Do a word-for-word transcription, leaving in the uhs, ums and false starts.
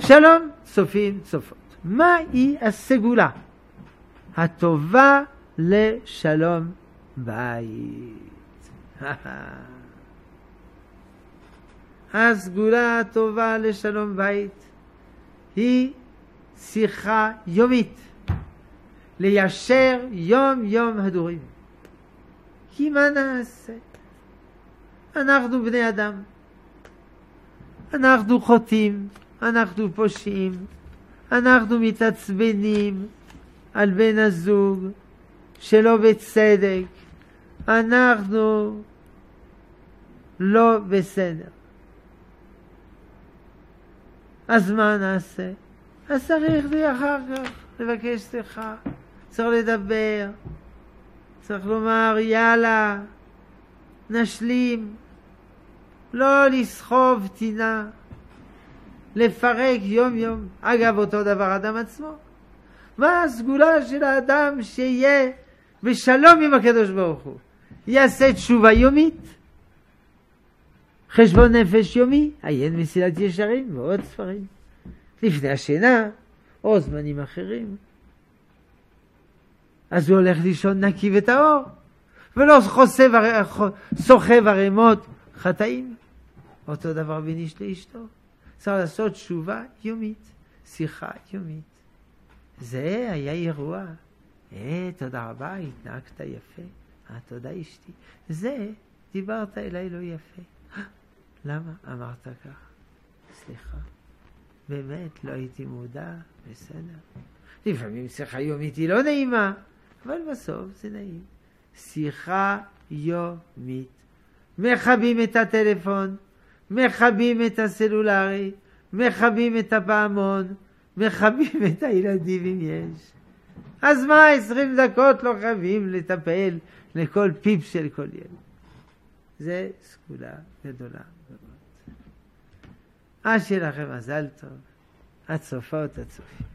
שלום צופים צופות. מהי הסגולה הטובה לשלום בית? הסגולה הטובה לשלום בית היא שיחה יומית, ליישר יום יום הדורים. כי מה נעשה? אנחנו בני אדם, אנחנו חוטאים, אנחנו פושעים, אנחנו מתעצבנים על בן הזוג שלא בצדק, אנחנו לא בסדר. אז מה נעשה? אז צריך אחר כך לבקש סליחה, צריך לדבר, צריך לומר יאללה, נשלים, לא לסחוב טינה, לפרק יום יום. אגב, אותו דבר אדם עצמו. מה הסגולה של האדם? שיהיה בשלום עם הקדוש ברוך הוא, יעשה תשובה יומית, חשבון נפש יומי, עיין מסילת ישרים ועוד ספרים, לפני השינה או זמנים אחרים. אז הוא הולך לישון נקי וטהור, ולא חוסב, סוחב ערימות חטאים. אותו דבר בין איש לאשתו, צריך לעשות תשובה יומית, שיחה יומית. זה היה אירוע. אה, תודה רבה, התנהגת יפה. אה, תודה אשתי. זה, דיברת אליי לא יפה. למה אמרת כך? סליחה. באמת, לא הייתי מודע, בסדר. לפעמים שיחה יומית היא לא נעימה, אבל בסוף זה נעים. שיחה יומית. מחבים את הטלפון, מחבים את הסלולרי, מחבים את הפעמון, מחבים את הילדים אם יש. אז מה, עשרים דקות לא חייבים לטפל לכל פיפ של כל ילד. זה סגולה גדולה מאוד. אז שיהיה לכם מזל טוב, הצופות הצופים.